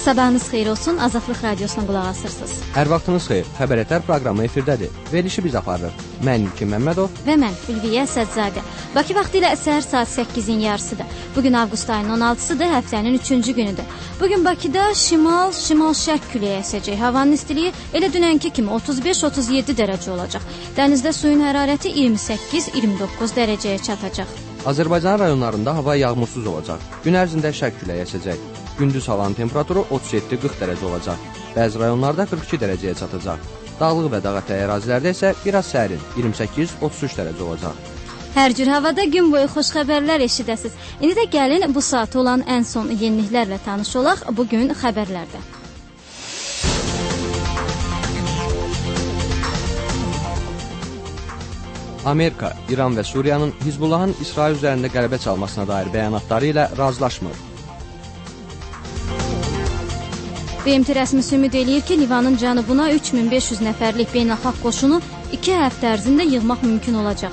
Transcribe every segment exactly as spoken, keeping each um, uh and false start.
Sabahınız xeyir olsun, Azadlıq Radiosuna qulaq asırsınız. Hər vaxtınız xeyir, Xəbərətər proqramı efirdədir. Verilişi biz aparır. Mən İlkin Məmmədov və mən Ülviyə Sədzadə. Bakı vaxtı ilə səhər saat səkkizin yarısıdır. Bugün avqust ayının on altısıdır, həftənin üçüncü günüdür. Bugün Bakıda şimal, şimal-şərq küləyi əsəcək. Havanın istiliyi elə dünənki kimi otuz beş otuz yeddi dərəcə olacaq. Dənizdə suyun hərarəti iyirmi səkkiz iyirmi doqquz dərəcəyə çatacaq. Azərbaycan rayonlarında hava yağmursuz olacaq. Gün ərzində şərq küləyi əsəcək. Gündüz havanın temperaturu otuz yeddi qırx dərəcə olacaq. Bəzi rayonlarda qırx iki dərəcəyə çatacaq. Dağlıq və dağətəyi ərazilərdə isə biraz sərin, iyirmi səkkiz otuz üç dərəcə olacaq. Hər cür havada gün boyu xoş xəbərlər eşidəsiz. İndi də gəlin bu saat olan ən son yeniliklərlə tanış olaq bugün xəbərlərdə. Amerika, İran və Suriyanın Hizbullahın İsrail üzərində qələbə çalmasına dair bəyanatları ilə razılaşmır. B M T rəsmisi ümid eləyir ki, Livanın cənubuna üç min beş yüz nəfərlik beynəlxalq qoşunu iki həftə ərzində yığmaq mümkün olacaq.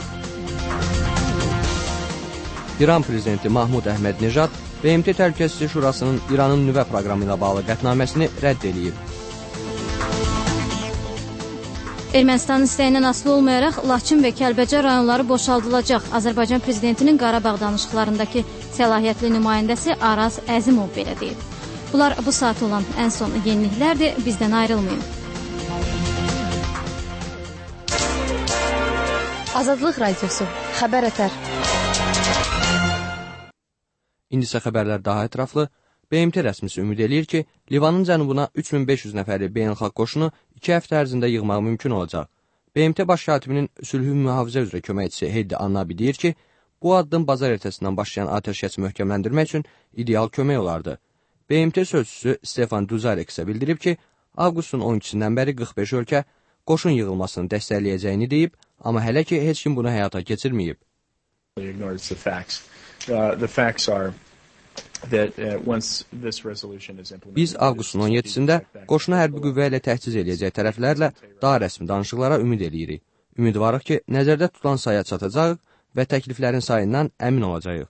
İran prezidenti Mahmud Əhməd-Nejad B M T Təhlükəsizlik Şurasının İranın nüvə proqramı ilə bağlı qətnaməsini rədd eləyib. Ermənistanın istəyindən asılı olmayaraq Laçın və Kəlbəcər rayonları boşaldılacaq. Azərbaycan prezidentinin Qarabağ danışıqlarındakı səlahiyyətli nümayəndəsi Araz Əzimov belə deyib. Bunlar bu saat olan ən son yeniliklərdir. Bizdən ayrılmayın. Azadlıq Radiosu, Xəbərətər. İndi isə xəbərlər daha ətraflı. B M T rəsmisi ümid eləyir ki, Livanın cənubuna üç min beş yüz nəfərli beynəlxalq qoşunu iki həftə ərzində yığmaq mümkün olacaq. B M T baş katibinin sülhü mühafizə üzrə köməkçisi Heydi Annabi deyir ki, bu addım bazar ertəsindən başlayan atəşkəsi möhkəmləndirmək üçün ideal kömək olardı. B M T sözçüsü Stefan Dujarric isə bildirib ki, avqustun on ikisindən bəri qırx beş ölkə qoşun yığılmasını dəstəkləyəcəyini deyib, amma hələ ki heç kim bunu həyata keçirməyib. Biz avqustun on yeddisində qoşunu hərbi qüvvə ilə təchiz eləyəcək tərəflərlə daha rəsmi danışıqlara ümid eləyirik. Ümidvarıq ki, nəzərdə tutulan sayğa çatacağıq və təkliflərin sayından əmin olacağıq.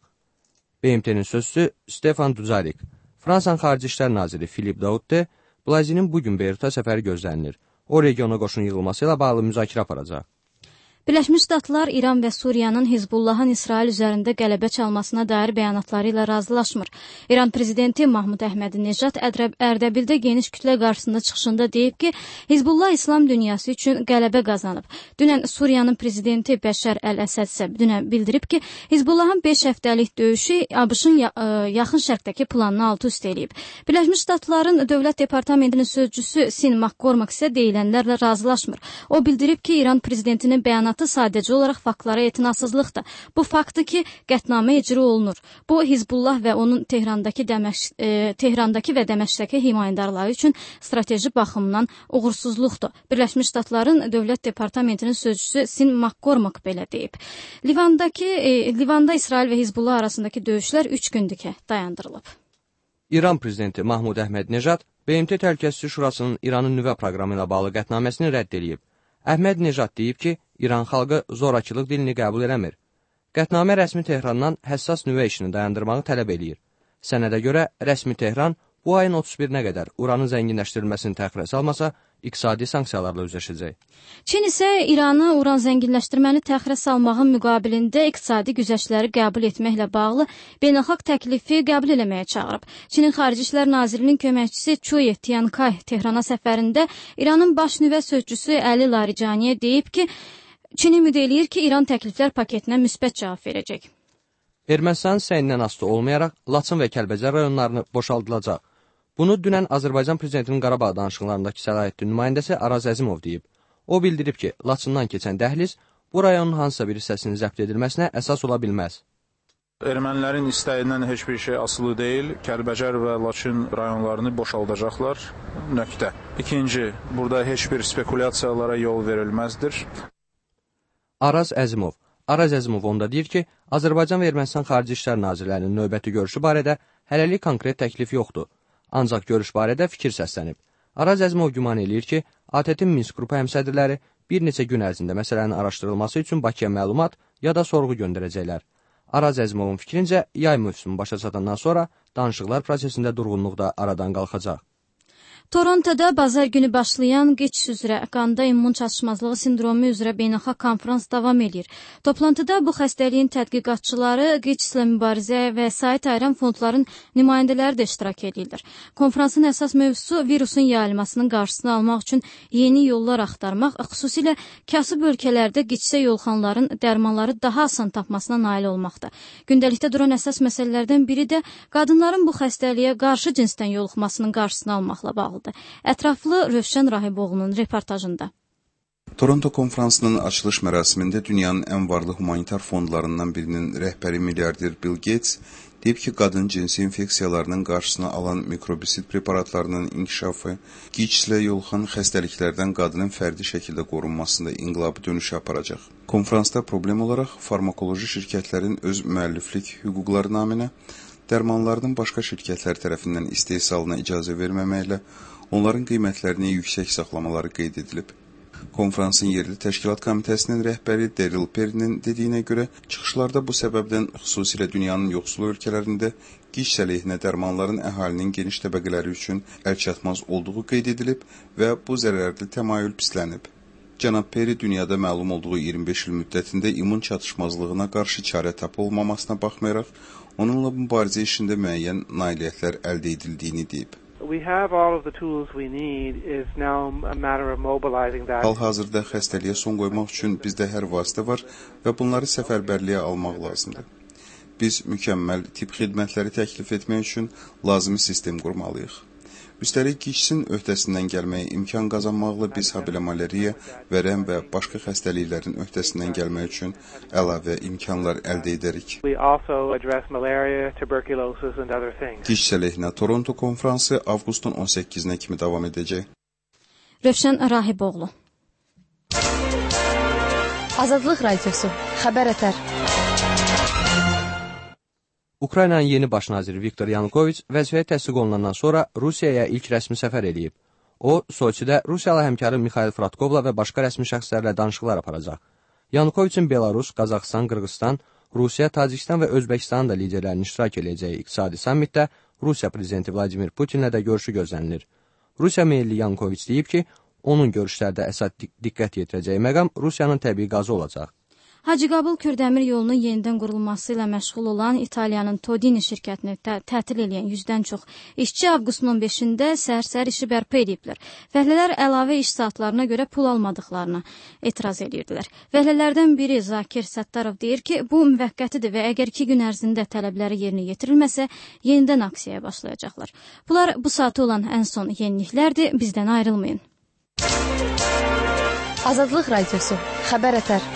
B M T-nin sözçüsü Stefan Dujarric. Fransanın Xarici İşlər naziri Philippe Daudet, Blazinin bugün Beyrut'a səfəri gözlənilir. O regiona qoşun yığılması ilə bağlı müzakirə aparacaq. Birləşmiş Ştatlar İran və Suriyanın Hizbullahın İsrail üzərində qələbə çalmasına dair bəyanatları ilə razılaşmır. İran prezidenti Mahmud Əhməd-Nejad Ərdəbildə geniş kütlə qarşısında çıxışında deyib ki, Hizbullah İslam dünyası üçün qələbə qazanıb. Dünən Suriyanın prezidenti Bəşər Əl-Əsəd isə dünən bildirib ki, Hizbullahın beş həftəlik döyüşü ABŞ-ın yaxın şərqdəki planını alt-üst eləyib. Birləşmiş Ştatların Dövlət Departamentinin sözcüsü Sin McCormack isə deyilənlərlə razılaşmır. O bildirib ki, İran prezidentinin bəyanatı sadəcə olaraq faktlara etinasızlıqdır. Bu faktdır ki, qətnamə icra olunur. Bu, Hizbullah və onun Tehrandakı, Dəməş, e, Tehrandakı və Dəməşqdəki himayədarları üçün strateji baxımdan uğursuzluqdur. Birləşmiş Ştatların Dövlət Departamentinin sözcüsü Sin McCormack belə deyib. Livandakı, e, Livanda İsrail və Hizbullah arasındakı döyüşlər üç gündükə dayandırılıb. İran prezidenti Mahmud Əhməd-Nejad B M T Təhlükəsizlik Şurasının İranın nüvə proqramı ilə bağlı qətnaməsini rədd eləyib. Əhməd-Nejad deyib ki, İran xalqı zorakılıq dilini qəbul eləmir. Qətnamə rəsmi Tehrandan həssas nüvə işini dayandırmağı tələb eləyir. Sənədə görə rəsmi Tehran bu ayın otuz birinə qədər uranın zənginləşdirilməsini təxirə salmasa, iqtisadi sanksiyalarla üzləşəcək. Çin isə İranı uran zənginləşdirməni təxirə salmağın müqabilində iqtisadi güzəştləri qəbul etməklə bağlı beynəlxalq təklifi qəbul eləməyə çağırıb. Çinin Xarici İşlər Nazirinin köməkçisi Chuye Tiankay Tehrana səfərində İranın baş nüvə sözcüsü Əli Larijaniyə deyib ki, Çin ümid eləyir ki, İran təkliflər paketinə müsbət cavab verəcək. Ermənistanın səyindən asılı olmayaraq Laçın və Kəlbəcər rayonlarını boşaldılacaq. Bunu dünən Azərbaycan prezidentinin Qarabağ danışıqlarındakı səlahiyyətli nümayəndəsi Araz Əzimov deyib. O bildirib ki, Laçından keçən dəhliz bu rayonun hansısa bir hissəsinin zəbt edilməsinə əsas ola bilməz. Ermənilərin istəyindən heç bir şey asılı deyil. Kəlbəcər və Laçın rayonlarını boşaldacaqlar. Nöqtə. İkinci, burada heç bir spekulyasiyalara yol verilməzdir. Araz Əzimov. Araz Əzimov onda deyir ki, Azərbaycan və Ermənistan Xarici İşlər Nazirlərinin növbəti görüşü barədə hələlik konkret təklif yoxdur. Ancaq görüş barədə fikir səslənib. Araz Əzimov güman eləyir ki, A T T Minsk qrupu həmsədrləri bir neçə gün ərzində məsələnin araşdırılması üçün Bakıya məlumat ya da sorğu göndərəcəklər. Araz Əzimovun fikrincə, yay mövsümü başa çatandan sonra danışıqlar prosesində durğunluq da aradan qalxacaq. Torontoda bazar günü başlayan QİÇS üzrə qanda immun çatışmazlığı sindromu üzrə beynəlxalq konferans davam edir. Toplantıda bu xəstəliyin tədqiqatçıları, QİÇSlə mübarizə və sayt ayıran fondların nümayəndələri də iştirak edirlər. Konferansın əsas mövzusu virusun yayılmasının qarşısını almaq üçün yeni yollar axtarmaq, xüsusilə kasıb ölkələrdə QİÇSə yoluxanların dərmanları daha asan tapmasına nail olmaqdır. Gündəlikdə duran əsas məsələlərdən biri də qadınların bu xəstəliyə qarşı cinsdən yoluxmasının qarşısını almaqla bağlıdır. Ətraflı Rövşən Rahiboğlu'nun reportajında. Toronto konferansının açılış mərasimində dünyanın ən varlı humanitar fondlarından birinin rəhbəri milyarder Bill Gates deyib ki, qadın cinsi infeksiyalarının qarşısını alan mikrobisit preparatlarının inkişafı QİÇSlə yoluxan xəstəliklərdən qadının fərdi şəkildə qorunmasında inqilabi dönüşə aparacaq. Konferansda problem olaraq farmakoloji şirkətlərin öz müəlliflik hüquqları naminə dərmanlarının başqa şirkətlər tərəfindən istehsalına icazə verməməklə onların qiymətlərini yüksək saxlamaları qeyd edilib. Konferansın yerli təşkilat komitəsinin rəhbəri Daryl Perry'nin dediyinə görə çıxışlarda bu səbəbdən xüsusilə dünyanın yoxsul ölkələrində QİÇS əleyhinə dərmanların əhalinin geniş təbəqələri üçün əlçatmaz olduğu qeyd edilib və bu zərərli təmayül pislənib. Cənab Perry dünyada məlum olduğu iyirmi beş il müddətində immun çatışmazlığına qarşı çarə tapı olmamasına baxmayaraq, onunla mübarizə işində müəyyən nailiyyətlər əldə edildiyini deyib. Hal-hazırda xəstəliyə son qoymaq üçün bizdə hər vasitə var və bunları səfərbərliyə almaq lazımdır. Biz mükəmməl tibb xidmətləri təklif etmək üçün lazımi sistem qurmalıyıq. Üstəlik QİÇSin öhdəsindən gəlməyə imkan qazanmaqla biz habelə malariya, vərəm və başqa xəstəliklərin öhdəsindən gəlmək üçün əlavə imkanlar əldə edərik. QİÇS əleyhinə Toronto konferansı avqustun on səkkizinə kimi davam edəcək. Rövşən Rahiboğlu. Azadlıq Radiosu, xəbər ətər. Ukraynanın yeni baş naziri Viktor Yanukoviç vəzifəyə təsdiq olunandan sonra Rusiyaya ilk rəsmi səfər edib. O, Soçidə Rusiyalı həmkarı Mikhail Fratkovla və başqa rəsmi şəxslərlə danışıqlar aparacaq. Yanukoviçin Belarus, Qazaxıstan, Qırğızstan, Rusiya, Tacikistan və Özbəkistanın da liderlərinin iştirak edəcəyi iqtisadi sammitdə Rusiya prezidenti Vladimir Putinlə də görüşü gözlənilir. Rusiya meyilli Yanukoviç deyib ki, onun görüşlərdə əsas diqqət yetirəcəyi məqam Rusiyanın təbii qazı olacaq. Hacıqabul Kürdəmir yolunun yenidən qurulması ilə məşğul olan İtaliyanın Todini şirkətini tə tətil edən yüzdən çox işçi avqustun on beşində səhər-səhər işi bərpa ediblər. Fəhlələr əlavə iş saatlarına görə pul almadıqlarına etiraz edirdilər. Fəhlələrdən biri Zakir Səttarov deyir ki, bu müvəqqətidir və əgər iki gün ərzində tələbləri yerinə yetirilməsə, yenidən aksiyaya başlayacaqlar. Bunlar bu saata olan ən son yeniliklərdir, bizdən ayrılmayın. Azadlıq Radiosu, xəbər ətər.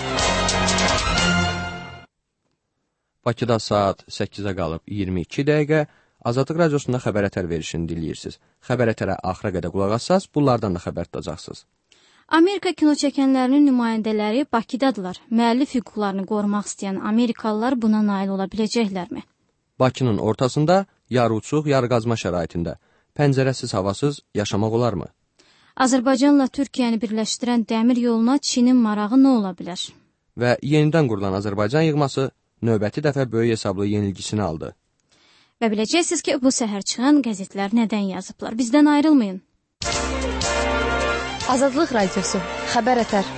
Bakıda saat səkkizə qalıb iyirmi iki dəqiqə, Azadlıq Radiosunda xəbər ətər verişini dinləyirsiniz. Xəbər ətərə axıra qədər qulaq assaz, bunlardan da xəbər tutacaqsınız. Amerika kino çəkənlərinin nümayəndələri Bakıdadılar. Müəllif hüquqlarını qorumaq istəyən Amerikalılar buna nail ola biləcəklərmi? Bakının ortasında yarı uçuq, yarı qazma şəraitində pəncərəsiz, havasız yaşamaq olarmı? Azərbaycanla Türkiyəni birləşdirən dəmir yoluna Çinin marağı nə ola bilər? Və yenidən qurulan Azərbaycan yığması növbəti dəfə böyük hesablı yenilgisini aldı. Və biləcəksiniz ki, bu səhər çıxan qəzetlər nədən yazıblar. Bizdən ayrılmayın. Azadlıq Radiosu, xəbər ətər.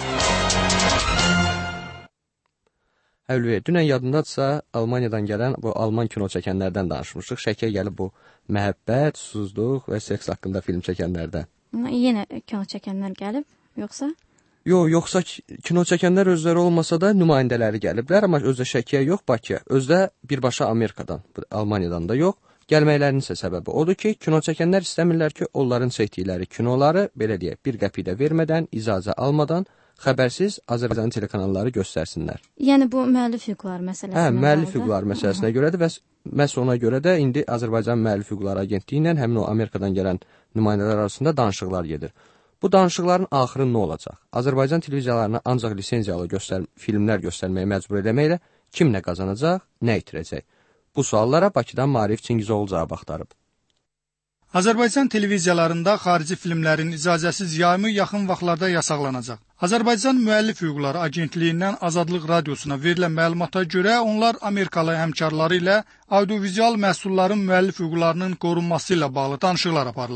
Əlvə, dünən yadındadırsa, Almaniyadan gələn bu Alman kino çəkənlərdən danışmışıq. Şəkil gəlib bu məhəbbət, susuzluq və seks haqqında film çəkənlərdən. Yenə kino çəkənlər gəlib, yoxsa? Yox, yoxsa kino çəkənlər özləri olmasa da nümayəndələri gəliblər, amma özdə Şəkiyə yox, Bakıya. Özdə birbaşa Amerikadan, Almaniyadan da yox. Gəlməklərinin isə səbəbi odur ki, kino çəkənlər istəmirlər ki, onların çəkdikləri kinoları, belə deyək, bir qəpik də vermədən, icazə almadan, xəbərsiz Azərbaycan telekanalları göstərsinlər. Yəni bu müəllif hüquqları məsələsinə Hə, müəllif hüquqları məsələsinə görədir və məhz ona görə də indi Azərbaycan Müəllif Hüquqları Agentliyi ilə həmin o Amerikadan gələn nümayəndələr arasında danışıqlar gedir. Bu danışıqların axırı nə olacaq? Azərbaycan televiziyalarına ancaq lisenziyalı göstər filmlər göstərməyə məcbur eləməklə kim nə qazanacaq, nə itirəcək? Bu suallara Bakıdan Maarif Çingizoğlu cavab axtarıb. Azərbaycan televiziyalarında xarici filmlərin icazəsiz yayımı yaxın vaxtlarda yasaqlanacaq. Azərbaycan Müəllif Hüquqları Agentliyindən Azadlıq Radiosuna verilən məlumata görə onlar Amerikalı həmkarları ilə audiovizual məhsulların müəllif hüquqlarının qorunması ilə bağlı danışıqlar aparırlar.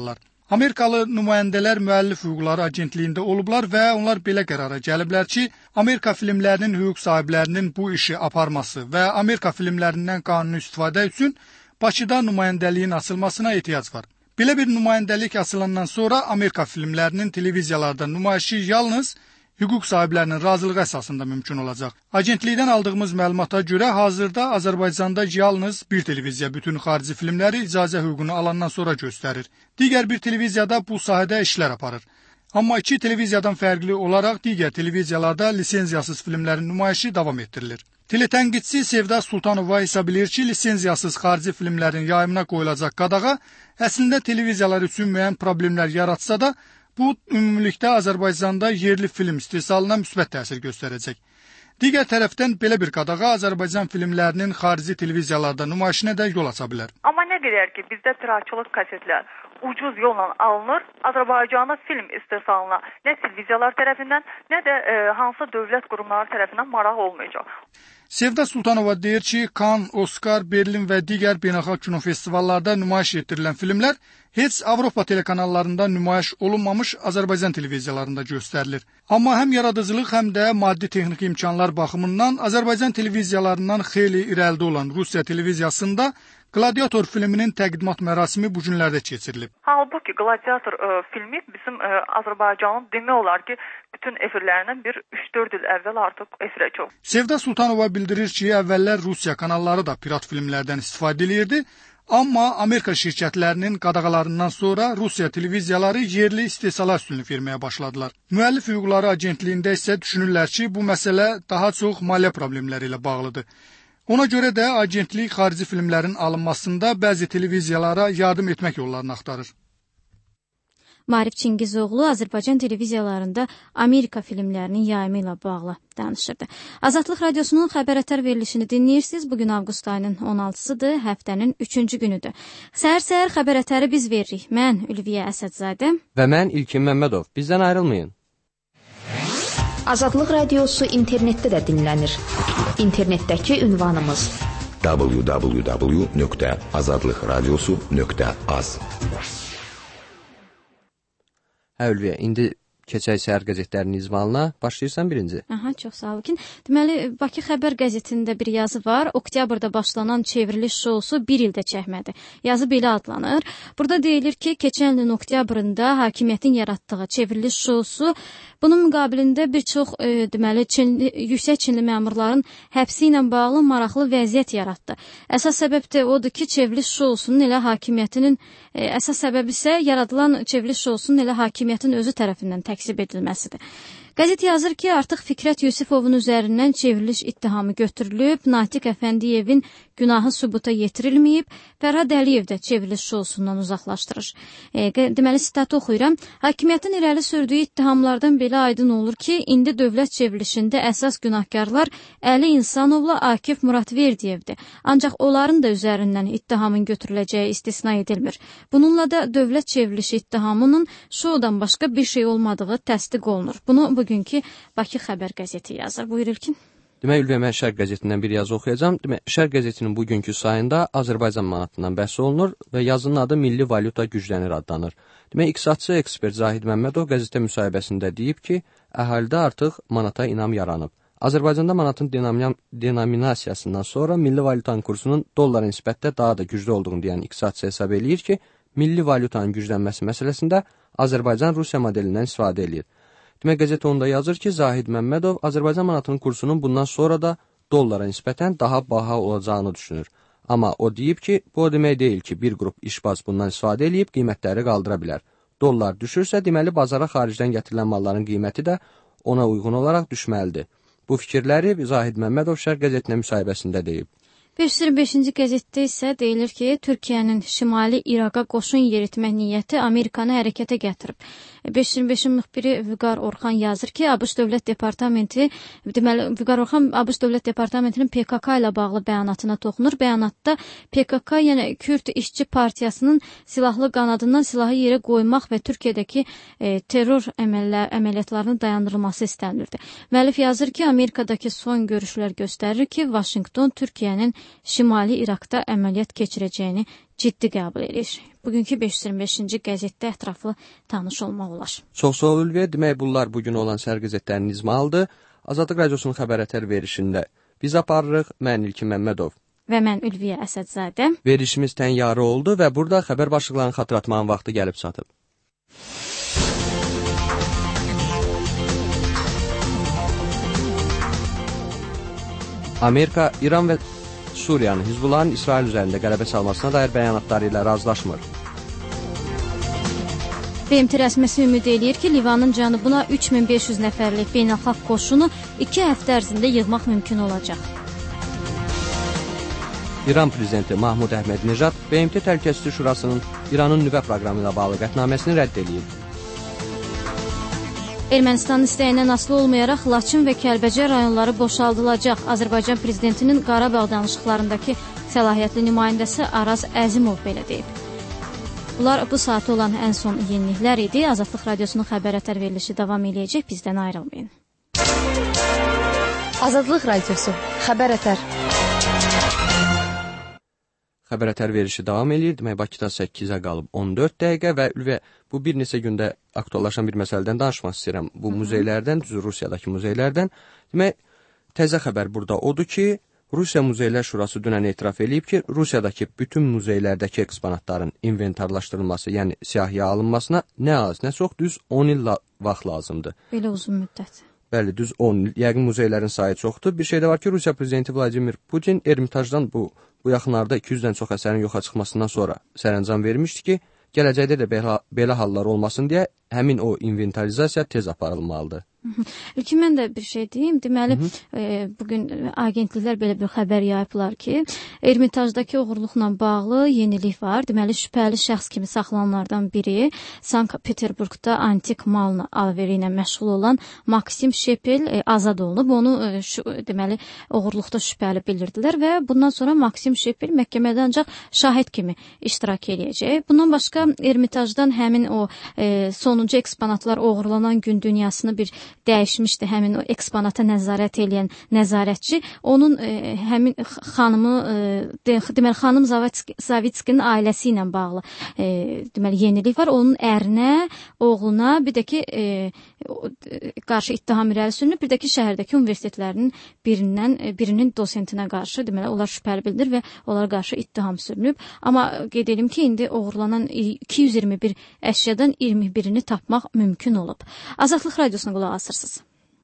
Amerikalı nümayəndələr müəllif hüquqları agentliyində olublar və onlar belə qərara gəliblər ki, Amerika filmlərinin hüquq sahiblərinin bu işi aparması və Amerika filmlərindən qanuni istifadə üçün Bakıda nümayəndəliyin açılmasına ehtiyac var. Belə bir nümayəndəlik açılandan sonra Amerika filmlərinin televiziyalarda nümayişi yalnız hüquq sahiblərinin razılığı əsasında mümkün olacaq. Agentlikdən aldığımız məlumata görə hazırda Azərbaycanda yalnız bir televiziya bütün xarici filmləri icazə hüququnu alandan sonra göstərir. Digər bir televiziyada bu sahədə işlər aparır. Amma iki televiziyadan fərqli olaraq digər televiziyalarda lisenziyasız filmlərin nümayişi davam etdirilir. Teletənqidçi Sevda Sultanova hesab edir ki, lisenziyasız xarici filmlərin yayımına qoyulacaq qadağa əslində televiziyalar üçün müəyyən problemlər yaratsa da, bu ümumilikdə Azərbaycanda yerli film istehsalına müsbət təsir göstərəcək. Digər tərəfdən belə bir qadağa Azərbaycan filmlərinin xarici televiziyalarda nümayişinə də yol aça bilər. Amma nə qədər ki, bizdə tiraçılıq kasetlər ucuz yolla alınır, Azərbaycanda film istehsalına nə televiziyalar tərəfindən, nə də e, hansı dövlət qurumları tərəfindən maraq olmayacaq. Sevda Sultanova deyir ki, Cannes, Oscar, Berlin və digər beynəlxalq kinofestivallarda nümayiş etdirilən filmlər heç Avropa telekanallarında nümayiş olunmamış Azərbaycan televiziyalarında göstərilir. Amma həm yaradıcılıq, həm də maddi-texniki imkanlar baxımından Azərbaycan televiziyalarından xeyli irəlidə olan Rusiya televiziyasında Gladiator filminin təqdimat mərasimi bu günlərdə keçirilib. Halbuki Gladiator ə, filmi bizim ə, Azərbaycanın demək olar ki, bütün efirlərindən bir üç dörd il əvvəl artıq efirə çox. Sevda Sultanova bildirir ki, əvvəllər Rusiya kanalları da pirat filmlərdən istifadə edirdi, amma Amerika şirkətlərinin qadağalarından sonra Rusiya televiziyaları yerli istehsala üstünlük verməyə başladılar. Müəllif hüquqları agentliyində isə düşünürlər ki, bu məsələ daha çox maliyyə problemləri ilə bağlıdır. Ona görə də agentlik xarici filmlərin alınmasında bəzi televiziyalara yardım etmək yollarını axtarır. Marif Çingizoğlu Azərbaycan televiziyalarında Amerika filmlərinin yayımı ilə bağlı danışırdı. Azadlıq Radiosunun xəbər ətər verilişini dinləyirsiniz. Bugün avqust ayının on altısıdır, həftənin üçüncü günüdür. Səhər-səhər xəbər ətəri biz veririk. Mən Ülviyə Əsədzadə və mən İlkin Məmmədov. Bizdən ayrılmayın. Azadlıq Radiosu internetdə də dinlənir. İnternetdəki ünvanımız w w w nöqtə azadlıq radiosu nöqtə az. Hə Ülviyə, indi keçək səhər qəzetlərinin izmalına. Başlayırsan birinci. Aha, çox sağ ol. Deməli, Bakı Xəbər qəzetində bir yazı var. Oktyabrda başlanan çevriliş şousu bir ildə çəkmədi. Yazı belə adlanır. Burada deyilir ki, keçən ilin oktyabrında hakimiyyətin yaratdığı çevriliş şousu bunun müqabilində bir çox e, deməli Çinli, yüksək Çinli məmurların həbsi ilə bağlı maraqlı vəziyyət yaratdı. Əsas səbəb də odur ki, çevriliş şousunun elə hakimiyyətinin e, əsas səbəbi isə yaradılan çevriliş şousunun elə hakimiyyətin özü tərəfindən təksib edilməsidir. Qəzet yazır ki, artıq Fikrət Yusifovun üzərindən çevriliş ittihamı götürülüb, Natiq Əfəndiyevin günahı sübuta yetirilməyib, Fərhad Əliyev də çevriliş şousundan uzaqlaşdırır. E, deməli, sitatı oxuyuram. Hakimiyyətin irəli sürdüyü ittihamlardan belə aydın olur ki, indi dövlət çevrilişində əsas günahkarlar Əli İnsanovla Akif Muradverdiyevdir. Ancaq onların da üzərindən ittihamın götürüləcəyi istisna edilmir. Bununla da dövlət çevrilişi ittihamının şoudan başqa bir şey olmadığı təsdiq olunur. Bunu bugünkü Bakı Xəbər qəzeti yazır. Buyur İlkin. Demək, Ülviyə, mən Şərq qəzetindən bir yazı oxuyacağım. Demək, Şərq qəzetinin bugünkü sayında Azərbaycan manatından bəhs olunur və yazının adı Milli Valyuta güclənir adlanır. Demək, iqtisadçı ekspert Zahid Məmmədov qəzetə müsahibəsində deyib ki, əhalidə artıq manata inam yaranıb. Azərbaycanda manatın denominasiyasından sonra milli valyutanın kursunun dollara nisbətdə daha da güclü olduğunu deyən iqtisadçı hesab eləyir ki, milli valyutanın güclənməsi məsələsində Azərbaycan Rusiya modelindən istifadə eləyir. Demək, qəzet onda yazır ki, Zahid Məmmədov Azərbaycan manatının kursunun bundan sonra da dollara nisbətən daha baha olacağını düşünür. Amma o deyib ki, bu o demək deyil ki, bir qrup işbaz bundan istifadə eləyib qiymətləri qaldıra bilər. Dollar düşürsə, deməli, bazara xaricdən gətirilən malların qiyməti də ona uyğun olaraq düşməlidir. Bu fikirləri Zahid Məmmədov Şərq qəzetinə müsahibəsində deyib. beş yüz iyirmi beşinci qəzetdə isə deyilir ki, Türkiyənin şimali İraqa qoşun yeritmə niyyəti Amerikanı hərəkətə gətirib. beş yüz iyirmi beşin müxbiri Vüqar Orxan yazır ki, ABŞ Dövlət Departamenti, deməli, Vüqar Orxan ABŞ Dövlət Departamentinin P K K ilə bağlı bəyanatına toxunur. Bəyanatda P K K, yəni Kürd İşçi Partiyasının silahlı qanadından silahı yerə qoymaq və Türkiyədəki e, terror əməllər, əməliyyatlarının dayandırılması istənilirdi. Müəllif yazır ki, Amerikadakı son görüşlər göstərir ki, Vaşinqton Türkiyənin Şimali İraqda əməliyyat keçirəcəyini ciddi qəbul edir. Bugünkü beş yüz iyirmi beşinci qəzetdə ətraflı tanış olmaq olar. Çox sağ ol Ülviyə. Demək bunlar bugün olan səhər qəzetlərinin izmalıdır. Azadlıq Radiosunun xəbər ətər verişində biz aparırıq. Mən İlkin Məmmədov. Və mən Ülviyə Əsədzadə. Verişimiz tən yarı oldu və burada xəbər başlıqlarını xatırlatmanın vaxtı gəlib çatıb. Amerika, İran və Suriyanın Hizbullahın İsrail üzərində qələbə çalmasına dair bəyanatları ilə razılaşmır. B M T rəsmisi ümid eləyir ki, Livanın cənubuna üç min beş yüz nəfərlik beynəlxalq qoşunu iki həftə ərzində yığmaq mümkün olacaq. İran prezidenti Mahmud Əhməd-Nejad B M T Təhlükəsizlik Şurasının İranın nüvə proqramı ilə bağlı qətnaməsini rədd edib. Ermənistanın istəyindən asılı olmayaraq Laçın və Kəlbəcər rayonları boşaldılacaq. Azərbaycan prezidentinin Qarabağ danışıqlarındakı səlahiyyətli nümayəndəsi Araz Əzimov belə deyib. Bunlar bu saatı olan ən son yeniliklər idi. Azadlıq Radiosunun xəbər ətər verilişi davam edəcək. Bizdən ayrılmayın. Azadlıq Radiosu, xəbər ətər. Xəbər ətər verişi davam edir. Demək, Bakıda səkkizə qalıb on dörd dəqiqə və Ülviyə bu bir neçə gündə aktuallaşan bir məsələdən danışmaq istəyirəm. Bu muzeylərdən, düzü Rusiyadakı muzeylərdən. Demək, təzə xəbər burada odur ki, Rusiya Muzeylər Şurası dünən etiraf edib ki, Rusiyadakı bütün muzeylərdəki eksponatların inventarlaşdırılması, yəni siyahıya alınmasına nə az, nə çox düz on il la vaxt lazımdır. Belə uzun müddət. Bəli, düz on il. Yəqin muzeylərin sayı çoxdur. Bir şey də var ki, Rusiya prezidenti Vladimir Putin Ermitajdan bu bu yaxınlarda iki yüzdən çox əsərin yoxa çıxmasından sonra sərəncam vermişdi ki, gələcəkdə də belə, belə hallar olmasın deyə həmin o inventarizasiya tez aparılmalıdır. İlkin mən də bir şey deyim. Deməli, e, bugün agentliklər belə bir xəbər yayıblar ki, Ermitajdakı oğurluqla bağlı yenilik var. Deməli, şübhəli şəxs kimi saxlananlardan biri Sankt-Peterburqda antik malın alveri ilə məşğul olan Maksim Şepel e, azad olunub. Onu e, şu, deməli, oğurluqda şübhəli bildirdilər və bundan sonra Maksim Şepel məhkəmədə ancaq şahid kimi iştirak edəcək. Bundan başqa Ermitajdan həmin o e, sonuncu eksponatlar oğurlanan gün dünyasını bir dəyişmişdi. Həmin o eksponata nəzarət edən nəzarətçi onun e, həmin xanımı e, de, deməli xanım Zavitskinin ailəsi ilə bağlı e, deməli yenilik var. Onun ərinə, oğluna, bir də ki e, qarşı ittiham irəli sürülüb, bir də ki şəhərdəki universitetlərinin birindən e, birinin dosentinə qarşı deməli onlar şübhəli bildir və onlara qarşı ittiham sürülüb. Amma qeyd edim ki, indi oğurlanan iki yüz iyirmi bir əşyadan iyirmi birini tapmaq mümkün olub. Azadlıq Radiosuna qulaq asırsınız.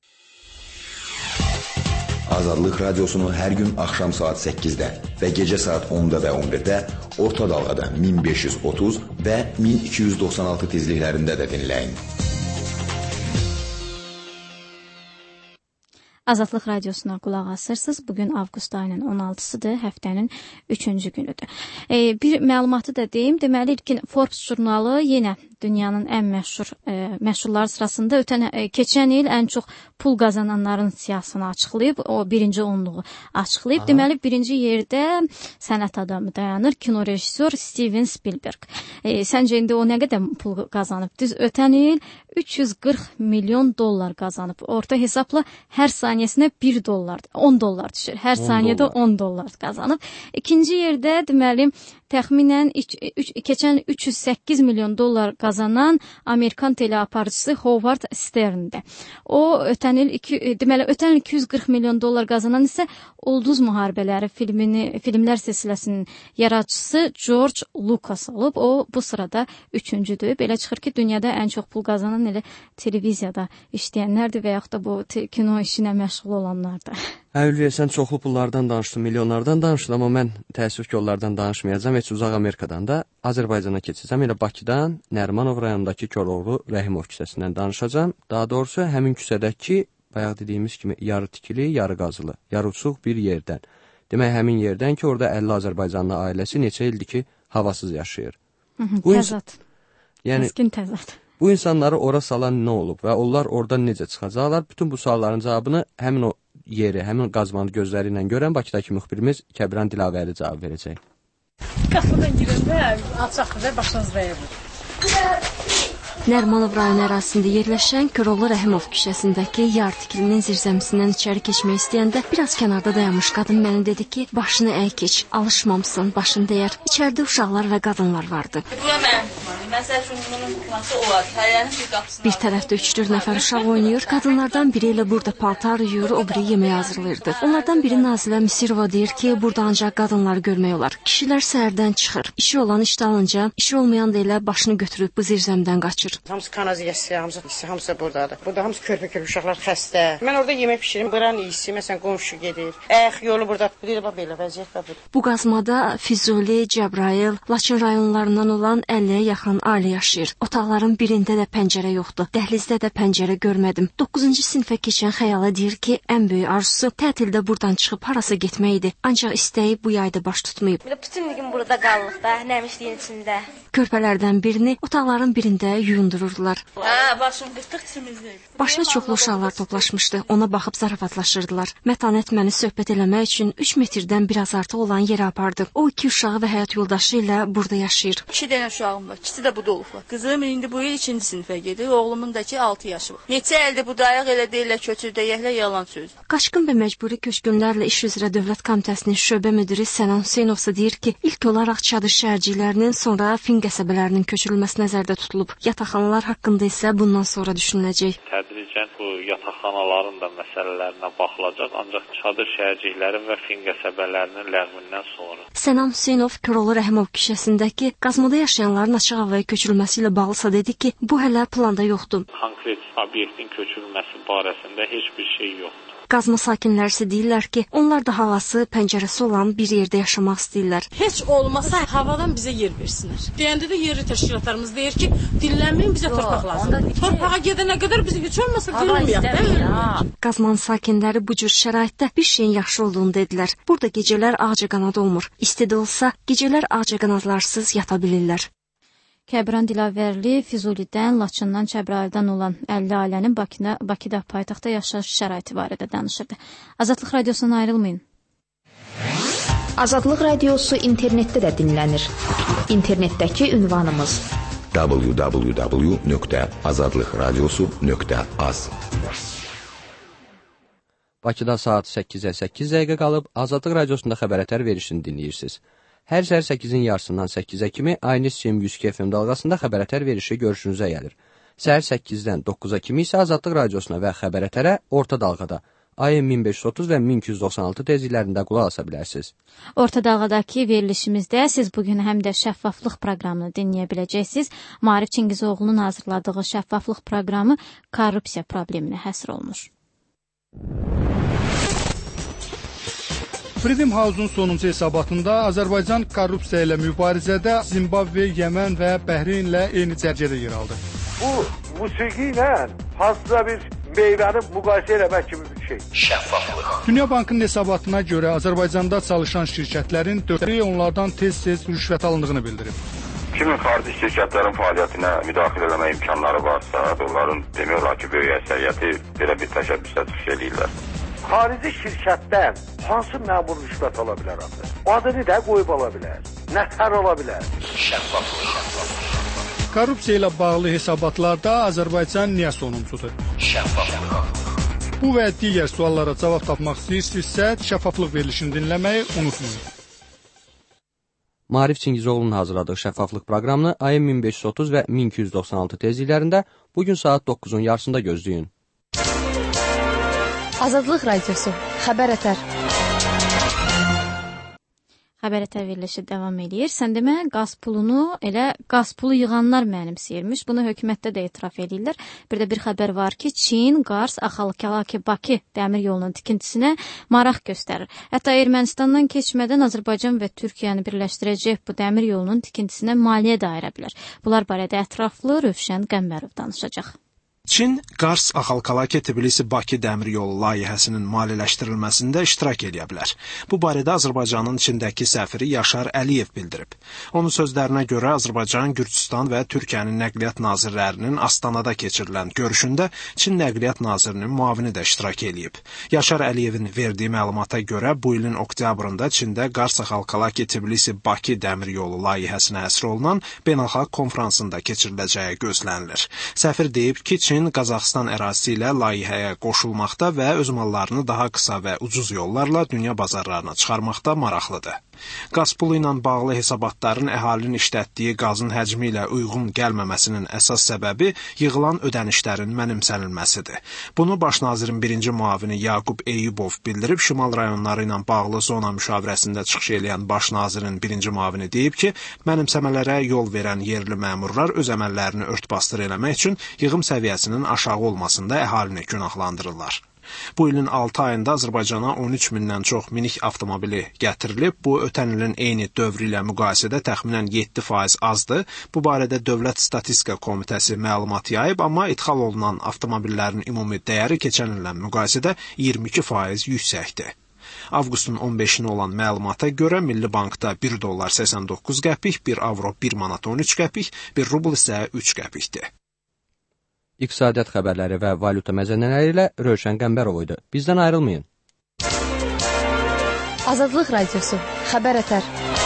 Azadlıq Radiosunu hər gün axşam saat səkkizdə və gecə saat onda və on birdə orta dalğada min beş yüz otuz və min iki yüz doxsan altı tezliklərində də dinləyin. Azadlıq Radiosuna qulaq asırsınız. Bugün avqust ayının on altısıdır, həftənin üçüncü günüdür. E, bir məlumatı da deyim. Deməli, ilkin Forbes jurnalı yenə dünyanın ən məşhur e, məşhurlar sırasında ötən e, keçən il ən çox pul qazananların siyahısını açıqlayıb, o birinci onluğu açıqlayıb. Aha. Deməli, birinci yerdə sənət adamı dayanır, kino rejissor Steven Spielberg. E, səncə indi o nə qədər pul qazanıb? Düz ötən il üç yüz qırx milyon dollar qazanıb. Orta hesabla hər saniyəsinə bir dollar, on dollar düşür. Hər saniyədə on dollar qazanıb. İkinci yerdə deməli təxminən üç, üç, keçən üç yüz səkkiz milyon dollar qazanan Amerikan teleaparıcısı Howard Stern'dir. O ötən il iki, deməli ötən il iki yüz qırx milyon dollar qazanan isə Ulduz Müharibələri filmini filmlər silsiləsinin yaradıcısı George Lucas olub. O bu sırada üçüncüdür. Belə çıxır ki, dünyada ən çox pul qazanan elə televiziyada işləyənlərdir və yaxud da bu kino işinə məşğul olanlardır. Hə, Ülviyə, sən çoxlu pullardan danışdın, milyonlardan danışdın, amma mən təəssüf ki, onlardan danışmayacağım. Heç uzaq Amerikadan da Azərbaycana keçəcəm. Elə Bakıdan Nərimanov rayonundakı Koroğlu Rəhimov küçəsindən danışacağım. Daha doğrusu həmin küçədəki, bayaq dediyimiz kimi, yarı tikili, yarı qazılı, yarı uçuq bir yerdən. Demək, həmin yerdən ki, orada əlli Azərbaycanlı ailəsi neçə ildir ki, havasız yaşayır. Hı -hı, təzad. Yəni, Kəskin təzad. Bu insanları ora salan nə olub və onlar oradan necə çıxacaqlar? Bütün bu sualların cavabını həmin o yeri, həmin qazmanı gözləri ilə görən Bakıdakı müxbirimiz Kəbran Dilavəri cavab verəcək. Qapıdan girəndə açaqdır və başınız dəyir. Nərmanov rayonu ərazisində yerləşən Köroğlu Rəhimov küçəsindəki yar tikilinin zirzəmisindən içəri keçmək istəyəndə biraz kənarda dayanmış qadın mənə dedi ki, başını əy keç, alışmamısan, başın dəyər. İçəridə uşaqlar və qadınlar vardı. Bir tərəfdə üç-dörd nəfər uşaq oynayır, qadınlardan biri ilə burada paltar yuyur, o biri yemək hazırlayırdı. Onlardan biri Nazilə Misirova deyir ki, burada ancaq qadınları görmək olar. Kişilər səhərdən çıxır. İşi olan iş dalınca, işi olmayan da elə başını götürüb bu zirzəmdən qaçır. Hamısı kanaziyası, hamısı, hamısı buradadır. Burada hamısı körpə-körpə uşaqlar xəstə. Mən orada yemək pişirim, buranın iyisi, məsələn, qonşu gedir. Əx, yolu burada, deyir, bax, belə vəziyyət var. Bu qazmada Füzuli, Cəbrayıl, Laçın rayonlarından olan əlliyə yaxın ailə yaşayır. Otaqların birində də pəncərə yoxdur. Dəhlizdə də pəncərə görmədim. doqquzuncu sinifə keçən Xəyala deyir ki, ən böyük arzusu tətildə buradan çıxıb harasa getmək idi. Ancaq istəyi bu yayda baş tutmayıb. Bütün gün burada qalıq da, nəmişliyin içində. Körpələrdən birini otaqların birində yuyundururdular. Hə, başım qıtlıq içimizdir. Başına çoxlu uşaqlar toplaşmışdı. Ona baxıb zarafatlaşırdılar. Mətanət məni söhbət eləmək üçün üç metrdən biraz artıq olan yerə apardı. O iki uşağı və həyat yoldaşı ilə burada yaşayır. İki dənə uşağım var. İkisi də burada olublar. Qızım indi bu il ikinci sinifə gedir. Oğlumun da ki altı yaşı var. Neçə ildir bu dayaq elə deyirlər köçürdəyəklə yalan söz. Qaçqın və məcburi köçkünlərlə iş üzrə Dövlət Komitəsinin şöbə müdiri Sənan Hüseynovsa deyir ki, ilk olaraq çadır şəhərciklərinin, sonra Fin qəsəbələrinin köçürülməsi nəzərdə tutulub. Yataqxanalar haqqında isə bundan sonra düşünüləcək. Tədricən bu yataqxanaların da məsələlərinə baxılacaq, ancaq çadır şəhərciklərin və Fin qəsəbələrinin ləğvindən sonra. Sənan Hüseynov Köroğlu Rəhimov küçəsindəki qazmada yaşayanların açıq havaya köçürülməsi ilə bağlısa dedi ki, bu hələ planda yoxdur. Konkret obyektin köçürülməsi barəsində heç bir şey yoxdur. Qazma sakinləri isə deyirlər ki, onlar da havası, pəncərəsi olan bir yerdə yaşamaq istəyirlər. Heç olmasa havadan bizə yer versinlər. Deyəndə də yerli təşkilatlarımız deyir ki, dinlənməyin, bizə torpaq lazımdır. Torpağa gedənə qədər bizi heç olmasa qırılmayaq. Qazmanın sakinləri bu cür şəraitdə bir şeyin yaxşı olduğunu dedilər. Burada gecələr ağcaqanad olmur. İstidə olsa, gecələr ağcaqanadlarsız yata bilirlər. Kəbran Dilavərli Füzulidən, Laçından, Cəbrayıldan olan əlli ailənin Bakıda, Bakıda paytaxtda yaşayış şəraiti barədə danışırdı. Azadlıq radiosundan ayrılmayın. Azadlıq radiosu internetdə də dinlənir. İnternetdəki ünvanımız w w w nöqtə azadlıq radiosu nöqtə az. Bakıda saat səkkizə səkkiz dəqiqə qalıb Azadlıq radiosunda xəbərətər verişini dinləyirsiniz. Hər səhər səkkizin yarısından səkkizə kimi Aynis Sim yüz iki F M dalğasında xəbərətər verişi görüşünüzə gəlir. Səhər səkkizdən doqquza kimi isə Azadlıq radiosuna və xəbərətərə orta dalğada A M min beş yüz otuz və min iki yüz doxsan altı tezliklərində qulaq asa bilərsiniz. Orta dalğadakı verilişimizdə siz bugün həm də şəffaflıq proqramını dinləyə biləcəksiniz. Maarif Çingizoğlu'nun hazırladığı şəffaflıq proqramı korrupsiya probleminə həsr olunur. Freedom House-un sonuncu hesabatında Azərbaycan korrupsiya ilə mübarizədə Zimbabve, Yəmən və Bəhreynlə eyni cərgədə yer aldı. Bu musiqi ilə hansısa bir meyvəni müqayisə eləmək kimi bir şey. Şəffaflıq. Dünya Bankının hesabatına görə Azərbaycanda çalışan şirkətlərin dördü onlardan tez-tez rüşvət alındığını bildirib. Kimin xarici şirkətlərin fəaliyyətinə müdaxilə etmə imkanları varsa, onların demək olar ki, böyük əksəriyyəti belə bir təşəbbüsə çıxış edirlər. Xarici şirkətdən hansı məmur rüşvət ala bilər axı? Adını da qoyub ala bilər. Nətər ala bilər? Şəffaflıq, şəffaflıq. Korrupsiya ilə bağlı hesabatlarda Azərbaycan niyə sonuncudur? Şəffaflıq. Bu və digər suallara cavab tapmaq istəyirsinizsə, şəffaflıq verilişini dinləməyi unutmayın. Maarif Çingizoğlu'nun hazırladığı şəffaflıq proqramını A M min beş yüz otuz və min iki yüz doxsan altı tezliklərində bugün saat doqquzun yarısında gözləyin. Azadlıq radiosu, xəbər ətər. Xəbər ətər verilişi davam edir. Sən demə, qaz pulunu elə qaz pulu yığanlar mənimsəyirmiş. Bunu hökumətdə də etiraf edirlər. Bir də bir xəbər var ki, Çin, Qars, Axalkalaki, Bakı dəmir yolunun tikintisinə maraq göstərir. Hətta Ermənistandan keçmədən Azərbaycan və Türkiyəni birləşdirəcək bu dəmir yolunun tikintisinə maliyyə də ayıra bilər. Bunlar barədə ətraflı Rövşən Qəmbərov danışacaq. Çin Qars Axalkalaki-Tbilisi-Bakı dəmir yolu layihəsinin maliyyələşdirilməsində iştirak edə bilər. Bu barədə Azərbaycanın Çindəki səfiri Yaşar Əliyev bildirib. Onun sözlərinə görə Azərbaycan, Gürcüstan və Türkiyənin nəqliyyat nazirlərinin Astanada keçirilən görüşündə Çin nəqliyyat nazirinin müavini də iştirak edib. Yaşar Əliyevin verdiyi məlumata görə bu ilin oktyabrında Çində Qars Axalkalaki-Tbilisi-Bakı dəmir yolu layihəsinə həsr olunan beynəlxalq konfransında keçiriləcəyi gözlənilir. Səfir deyib ki, Çin Qazaxıstan ərazisi ilə layihəyə qoşulmaqda və öz mallarını daha qısa və ucuz yollarla dünya bazarlarına çıxarmaqda maraqlıdır. Qaz pulu ilə bağlı hesabatların əhalinin işlətdiyi qazın həcmi ilə uyğun gəlməməsinin əsas səbəbi yığılan ödənişlərin mənimsənilməsidir. Bunu baş nazirin birinci müavini Yaqub Eyübov bildirib, şimal rayonları ilə bağlı zona müşavirəsində çıxış edən baş nazirin birinci müavini deyib ki, mənimsəmələrə yol verən yerli məmurlar öz əməllərini ört-basdır eləmək üçün yığım səviyyəsinin aşağı olmasında əhalini günahlandırırlar. Bu ilin altı ayında Azərbaycana on üç mindən çox minik avtomobili gətirilib. Bu, ötən ilin eyni dövrü ilə müqayisədə təxminən yeddi faiz azdır. Bu barədə Dövlət Statistika Komitəsi məlumat yayıb, amma idxal olunan avtomobillərin ümumi dəyəri keçən illə müqayisədə iyirmi iki faiz yüksəkdir. Avqustun on beşinə olan məlumata görə Milli Bankda bir dollar səksən doqquz qəpik, bir avro bir manat on üç qəpik, bir rubl isə üç qəpikdir. İqtisadiyyat xəbərləri və valyuta məzənələri ilə Rövşən Qəmbərov idi. Bizdən ayrılmayın. Azadlıq Radiosu, xəbər ətər.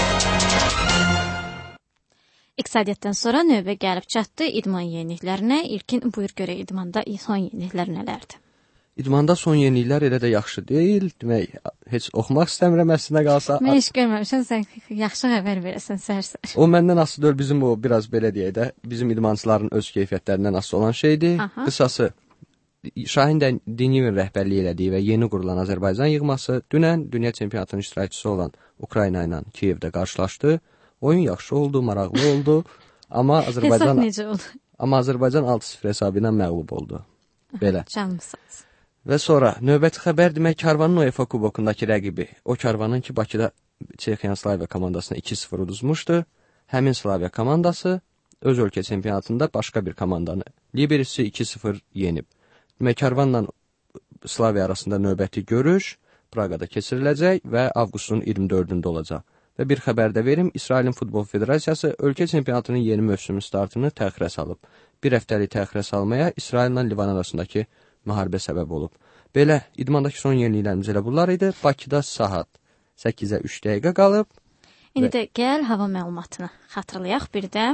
İqtisadiyyatdan sonra növbə gəlib çatdı idman yeniliklərinə. İlkin buyur görə idmanda son yeniliklər nələrdir? İdmanda son yeniliklər elə də yaxşı deyil. Demək, heç oxumaq istəmirəm əslində qalsa. Mən heç görməmişəm, sən yaxşı xəbər verəsən səhər-səhər. O məndən asılı deyil, bizim o biraz belə deyək də, bizim idmançıların öz keyfiyyətlərindən asılı olan şeydir. Aha. Qısası, Şahin Diniyevin rəhbərliyi elədiyi və yeni qurulan Azərbaycan yığması dünən dünya çempionatının iştirakçısı olan Ukrayna ilə Kiyevdə qarşılaşdı. Oyun yaxşı oldu, maraqlı oldu. Amma Azərbaycan Hesab necə oldu? Amma Azərbaycan altı sıfır hesabı ilə məğlub oldu. Belə. Canmısınız. Və sonra növbəti xəbər demək Karvanın UEFA kubokundakı rəqibi. O Karvanın ki Bakıda Çexiyan Slavia komandasına iki sıfır uduzmuşdu. Həmin Slavia komandası öz ölkə çempionatında başqa bir komandanı Liberisi iki sıfır yenib. Demək Karvanla Slavia arasında növbəti görüş Praqada keçiriləcək və avqustun iyirmi dördündə olacaq. Və bir xəbər də verim, İsrailin Futbol Federasiyası ölkə çempionatının yeni mövsümün startını təxirə salıb. Bir həftəlik təxirə salmaya İsraillə Livan arasındakı müharibə səbəb olub. Belə, idmandakı son yeniliklərimiz elə bunlar idi. Bakıda saat səkkizə üç dəqiqə qalıb. İndi və... də gəl hava məlumatını xatırlayaq bir də.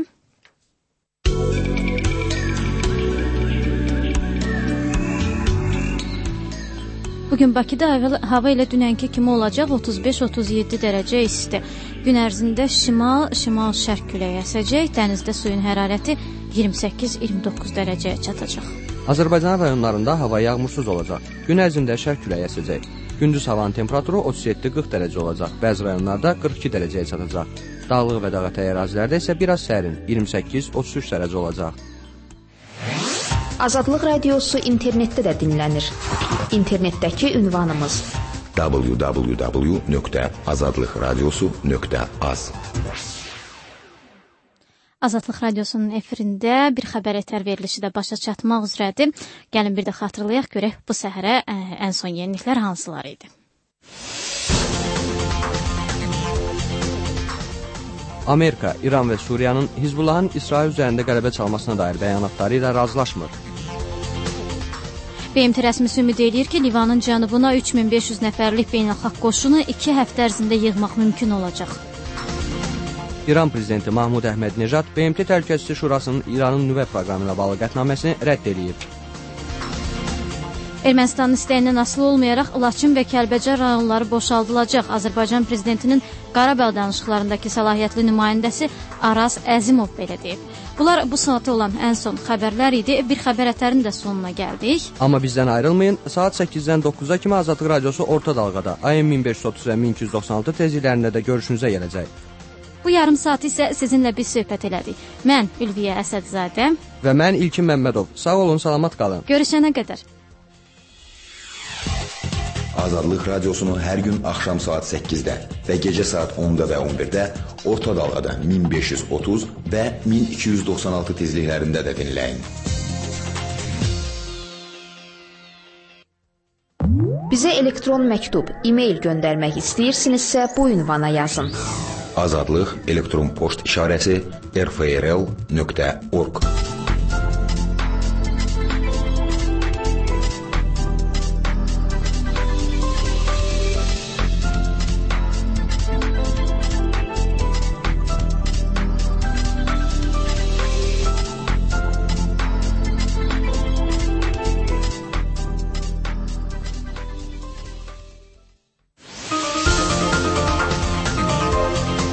Bugün Bakıda hava ilə dünənki kimi olacaq, otuz beş otuz yeddi dərəcə isti. Gün ərzində şimal, şimal-şərq küləyi əsəcək, dənizdə suyun hərarəti iyirmi səkkiz iyirmi doqquz dərəcəyə çatacaq. Azərbaycan rayonlarında hava yağmursuz olacaq. Gün ərzində şərq küləyi əsəcək. Gündüz havanın temperaturu otuz yeddi qırx dərəcə olacaq. Bəzi rayonlarda qırx iki dərəcəyə çatacaq. Dağlıq və dağətəyi ərazilərdə isə biraz sərin, iyirmi səkkiz otuz üç dərəcə olacaq. Azadlıq Radiosu internetdə də dinlənir. İnternetdəki ünvanımız w w w nöqtə azadlıq radiosu nöqtə az. Azadlıq Radiosunun efirində bir xəbər ətər verilişi də başa çatmaq üzrədir. Gəlin bir də xatırlayaq görək bu səhərə ə, ən son yeniliklər hansılar idi. Amerika, İran və Suriyanın Hizbullahın İsrail üzərində qələbə çalmasına dair bəyanatları ilə razılaşmır. B M T rəsmisi ümid edir ki, Livanın cənubuna üç min beş yüz nəfərlik beynəlxalq qoşunu iki həftə ərzində yığmaq mümkün olacaq. İran prezidenti Mahmud Əhməd-Nejad B M T Təhlükəsizlik Şurasının İranın nüvə proqramı ilə bağlı qətnaməsini rədd edib. Ermənistanın istəyindən asılı olmayaraq Laçın və Kəlbəcər rayonları boşaldılacaq. Azərbaycan prezidentinin Qarabağ danışıqlarındakı səlahiyyətli nümayəndəsi Araz Əzimov belə deyib. Bunlar bu saata olan ən son xəbərlər idi. Bir xəbər ətərinin də sonuna gəldik. Amma bizdən ayrılmayın. Saat səkkizdən doqquza kimi Azadlıq Radiosu orta dalğada A M min beş yüz otuz və min iki yüz doxsan altı tezliklərində də görüşünüzə gələcək. Bu yarım saat isə sizinlə biz söhbət elədik. Mən Ülviyə Əsədzadə və mən İlkin Məmmədov. Sağ olun, salamat qalın. Görüşənə qədər. Azadlıq Radiosunu hər gün axşam saat səkkizdə və gecə saat onda və on birdə orta dalğada min beş yüz otuz və min iki yüz doxsan altı tezliklərində də dinləyin. Bizə elektron məktub, e-mail göndərmək istəyirsinizsə bu ünvana yazın. Azadlıq elektron poçt işarəsi r f r l nöqtə org